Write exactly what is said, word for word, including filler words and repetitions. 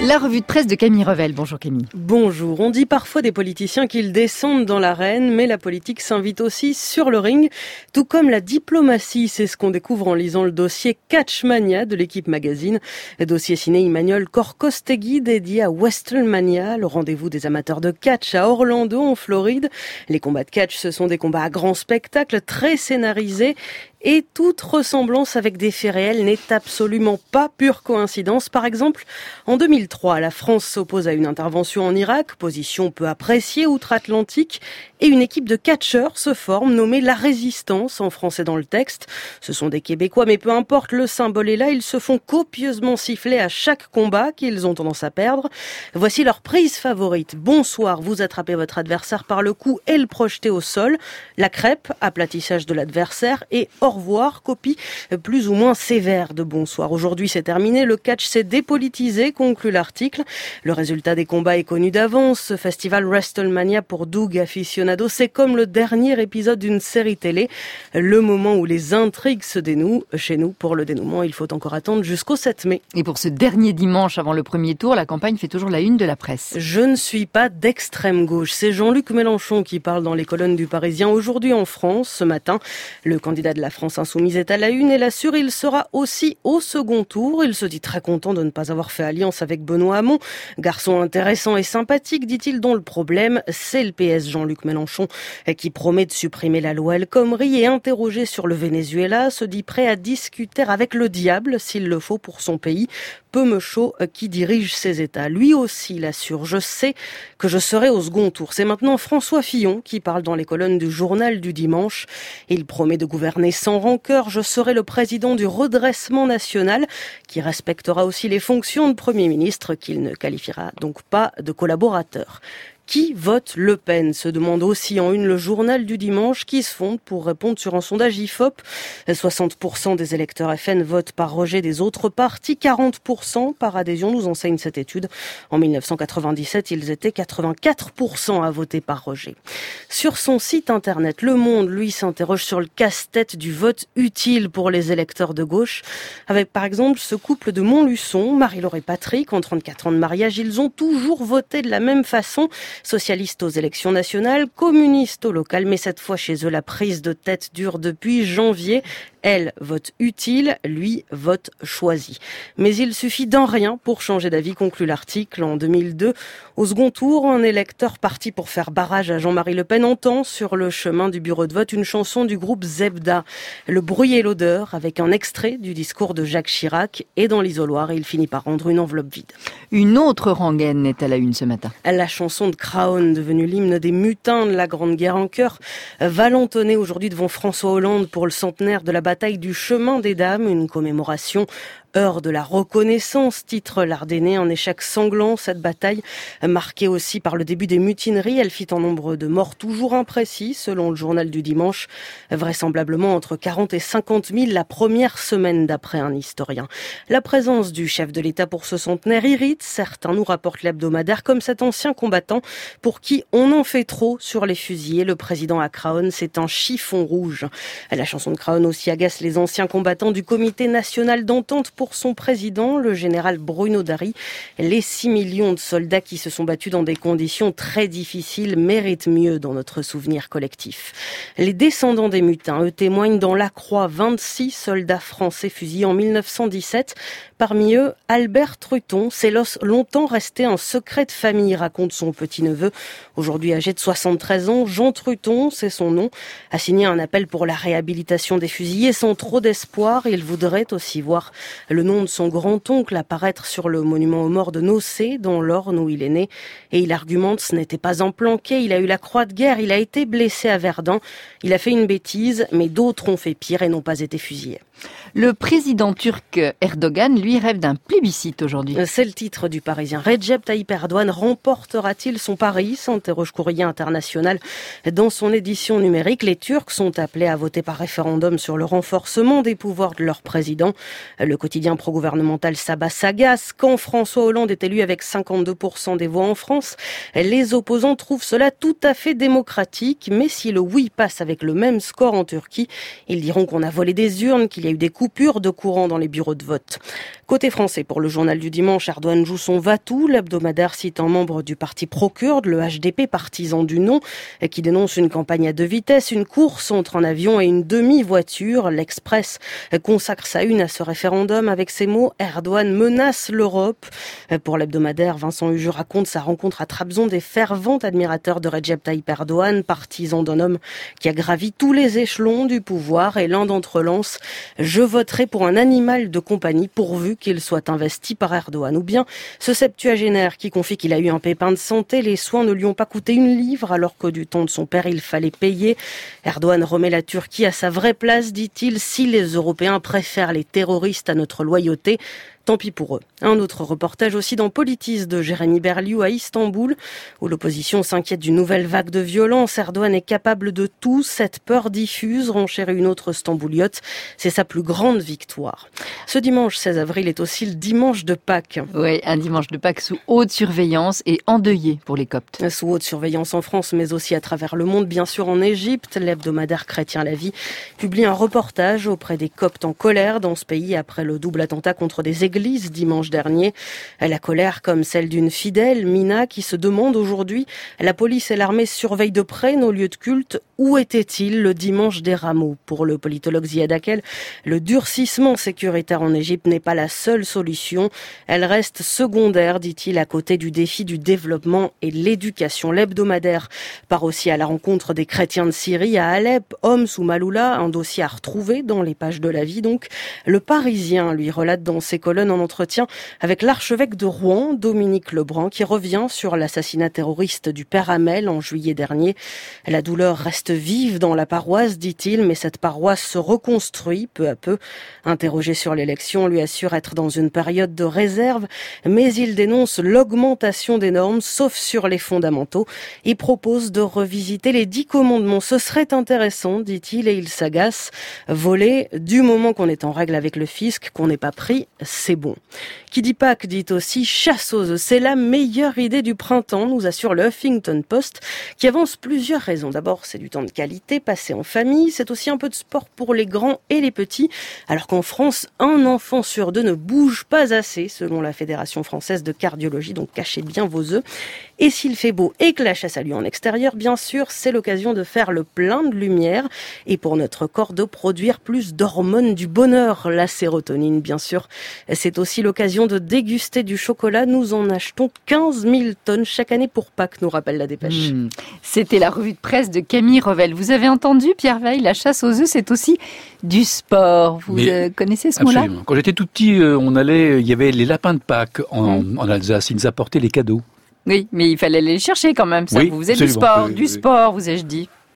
La revue de presse de Camille Revel. Bonjour Camille. Bonjour. On dit parfois des politiciens qu'ils descendent dans l'arène, mais la politique s'invite aussi sur le ring, tout comme la diplomatie. C'est ce qu'on découvre en lisant le dossier Catchmania de l'équipe magazine. Dossier signé Emmanuel Corcostegui, dédié à WrestleMania, le rendez-vous des amateurs de catch à Orlando, en Floride. Les combats de catch, ce sont des combats à grand spectacle, très scénarisés. Et toute ressemblance avec des faits réels n'est absolument pas pure coïncidence. Par exemple, en deux mille trois, la France s'oppose à une intervention en Irak, position peu appréciée outre-Atlantique, et une équipe de catcheurs se forme, nommée La Résistance, en français dans le texte. Ce sont des Québécois, mais peu importe, le symbole est là, ils se font copieusement siffler à chaque combat qu'ils ont tendance à perdre. Voici leur prise favorite. Bonsoir, vous attrapez votre adversaire par le cou et le projetez au sol. La crêpe, aplatissage de l'adversaire, et au revoir, copie plus ou moins sévère de bonsoir. Aujourd'hui, c'est terminé. Le catch s'est dépolitisé, conclut l'article. Le résultat des combats est connu d'avance. Ce festival WrestleMania pour Doug Aficionado, c'est comme le dernier épisode d'une série télé. Le moment où les intrigues se dénouent. Chez nous, pour le dénouement, il faut encore attendre jusqu'au sept mai. Et pour ce dernier dimanche avant le premier tour, la campagne fait toujours la une de la presse. Je ne suis pas d'extrême gauche. C'est Jean-Luc Mélenchon qui parle dans les colonnes du Parisien aujourd'hui en France. Ce matin, le candidat de la France Insoumise est à la une et l'assure, il sera aussi au second tour. Il se dit très content de ne pas avoir fait alliance avec Benoît Hamon. Garçon intéressant et sympathique, dit-il, dont le problème, c'est le P S. Jean-Luc Mélenchon, qui promet de supprimer la loi El Khomri, et interrogé sur le Venezuela, se dit prêt à discuter avec le diable, s'il le faut, pour son pays. Peu me chaud qui dirige ces États. Lui aussi l'assure, je sais que je serai au second tour. C'est maintenant François Fillon qui parle dans les colonnes du journal du dimanche. Il promet de gouverner sans rancœur. Je serai le président du redressement national qui respectera aussi les fonctions de Premier ministre, qu'il ne qualifiera donc pas de collaborateur. Qui vote Le Pen, se demande aussi en une le journal du dimanche, qui se fonde pour répondre sur un sondage I F O P. soixante pour cent des électeurs F N votent par rejet des autres partis, quarante pour cent par adhésion, nous enseigne cette étude. En dix-neuf cent quatre-vingt-dix-sept, ils étaient quatre-vingt-quatre pour cent à voter par rejet. Sur son site internet, Le Monde, lui, s'interroge sur le casse-tête du vote utile pour les électeurs de gauche, avec par exemple ce couple de Montluçon, Marie-Laure et Patrick, en trente-quatre ans de mariage, ils ont toujours voté de la même façon. Socialistes aux élections nationales, communistes au local, mais cette fois chez eux, la prise de tête dure depuis janvier. Elle vote utile, lui vote choisi. Mais il suffit d'un rien pour changer d'avis, conclut l'article. En deux mille deux, au second tour, un électeur parti pour faire barrage à Jean-Marie Le Pen entend sur le chemin du bureau de vote une chanson du groupe Zebda, Le bruit et l'odeur, avec un extrait du discours de Jacques Chirac. Et dans l'isoloir, il finit par rendre une enveloppe vide. Une autre rengaine est à la une ce matin. La chanson de Craonne, devenue l'hymne des mutins de la Grande Guerre en chœur, va l'entonner aujourd'hui devant François Hollande pour le centenaire de la bataille du Chemin des Dames, une commémoration Heure de la reconnaissance, titre l'Ardennais, un échec sanglant, cette bataille, marquée aussi par le début des mutineries. Elle fit en nombre de morts toujours imprécis, selon le journal du dimanche, vraisemblablement entre quarante et cinquante mille la première semaine d'après un historien. La présence du chef de l'État pour ce centenaire irrite certains, nous rapporte l'hebdomadaire, comme cet ancien combattant pour qui on en fait trop sur les fusillés. Le président à Craonne, c'est un chiffon rouge. La chanson de Craonne aussi agace les anciens combattants du Comité national d'entente pour Pour son président, le général Bruno Darry. Les six millions de soldats qui se sont battus dans des conditions très difficiles méritent mieux dans notre souvenir collectif. Les descendants des mutins, eux, témoignent dans La Croix, vingt-six soldats français fusillés en mille neuf cent dix-sept. Parmi eux, Albert Truton, c'est longtemps resté un secret de famille, raconte son petit-neveu. Aujourd'hui âgé de soixante-treize ans, Jean Truton, c'est son nom, a signé un appel pour la réhabilitation des fusillés sans trop d'espoir. Il voudrait aussi voir le nom de son grand-oncle apparaître sur le monument aux morts de Nocé, dans l'Orne où il est né. Et il argumente, ce n'était pas un planqué, il a eu la croix de guerre, il a été blessé à Verdun. Il a fait une bêtise, mais d'autres ont fait pire et n'ont pas été fusillés. Le président turc Erdogan, lui, rêve d'un plébiscite aujourd'hui. C'est le titre du Parisien. Recep Tayyip Erdogan remportera-t-il son pari, s'interroge Courrier International. Dans son édition numérique, les Turcs sont appelés à voter par référendum sur le renforcement des pouvoirs de leur président. Le quotidien quotidien pro-gouvernemental Sabah s'agace. Quand François Hollande est élu avec cinquante-deux pour cent des voix en France, les opposants trouvent cela tout à fait démocratique. Mais si le oui passe avec le même score en Turquie, ils diront qu'on a volé des urnes, qu'il y a eu des coupures de courant dans les bureaux de vote. Côté français, pour le journal du dimanche, Erdogan joue son va-tout. L'hebdomadaire cite un membre du parti pro-kurde, le H D P, partisan du non, qui dénonce une campagne à deux vitesses, une course entre un avion et une demi-voiture. L'Express consacre sa une à ce référendum avec ces mots « Erdogan menace l'Europe ». Pour l'hebdomadaire, Vincent Huju raconte sa rencontre à Trabzon des fervents admirateurs de Recep Tayyip Erdogan, partisan d'un homme qui a gravi tous les échelons du pouvoir, et l'un d'entre eux lance « Je voterai pour un animal de compagnie pourvu qu'il soit investi par Erdogan ». Ou bien ce septuagénaire qui confie qu'il a eu un pépin de santé, les soins ne lui ont pas coûté une livre alors que du temps de son père il fallait payer. Erdogan remet la Turquie à sa vraie place, dit-il, si les Européens préfèrent les terroristes à notre loyauté. Tant pis pour eux. Un autre reportage aussi dans Politis de Jérémy Berliou à Istanbul, où l'opposition s'inquiète d'une nouvelle vague de violence. Erdogan est capable de tout. Cette peur diffuse, renchérit une autre stambouliote. C'est sa plus grande victoire. Ce dimanche seize avril est aussi le dimanche de Pâques. Oui, un dimanche de Pâques sous haute surveillance et endeuillé pour les Coptes. Sous haute surveillance en France, mais aussi à travers le monde, bien sûr en Égypte. L'hebdomadaire Chrétien La Vie publie un reportage auprès des Coptes en colère dans ce pays après le double attentat contre des églises dimanche dernier. La colère comme celle d'une fidèle, Mina, qui se demande aujourd'hui, la police et l'armée surveillent de près nos lieux de culte. Où était-il le dimanche des rameaux? Pour le politologue Ziad Akel, le durcissement sécuritaire en Égypte n'est pas la seule solution. Elle reste secondaire, dit-il, à côté du défi du développement et de l'éducation. L'hebdomadaire part aussi à la rencontre des chrétiens de Syrie à Alep, Homs ou Maloula, un dossier à retrouver dans les pages de La Vie donc. Le Parisien lui relate dans ses colonnes en entretien avec l'archevêque de Rouen, Dominique Lebrun, qui revient sur l'assassinat terroriste du père Hamel en juillet dernier. La douleur reste vive dans la paroisse, dit-il, mais cette paroisse se reconstruit peu à peu. Interrogé sur l'élection, on lui assure être dans une période de réserve, mais il dénonce l'augmentation des normes, sauf sur les fondamentaux. Il propose de revisiter les dix commandements. Ce serait intéressant, dit-il, et il s'agace. Voler, du moment qu'on est en règle avec le fisc, qu'on n'est pas pris, c'est bon. Qui dit Pâques dit aussi chasse aux œufs. C'est la meilleure idée du printemps, nous assure le Huffington Post, qui avance plusieurs raisons. D'abord, c'est du temps de qualité, passé en famille. C'est aussi un peu de sport pour les grands et les petits. Alors qu'en France, un enfant sur deux ne bouge pas assez, selon la Fédération française de cardiologie. Donc cachez bien vos œufs. Et s'il fait beau et que la chasse a lieu en extérieur, bien sûr, c'est l'occasion de faire le plein de lumière. Et pour notre corps, de produire plus d'hormones du bonheur, la sérotonine, bien sûr. C'est aussi l'occasion de déguster du chocolat. Nous en achetons quinze mille tonnes chaque année pour Pâques, nous rappelle la dépêche. Mmh. C'était la revue de presse de Camille Revel. Vous avez entendu, Pierre Veil, la chasse aux œufs, c'est aussi du sport. Vous euh, connaissez ce absolument. mot-là? Quand j'étais tout petit, euh, on allait, il y avait les lapins de Pâques en, mmh. en Alsace. Ils nous apportaient les cadeaux. Oui, mais il fallait aller les chercher quand même. Ça. Oui, vous faisait du sport, oui, du oui. sport, vous ai-je dit.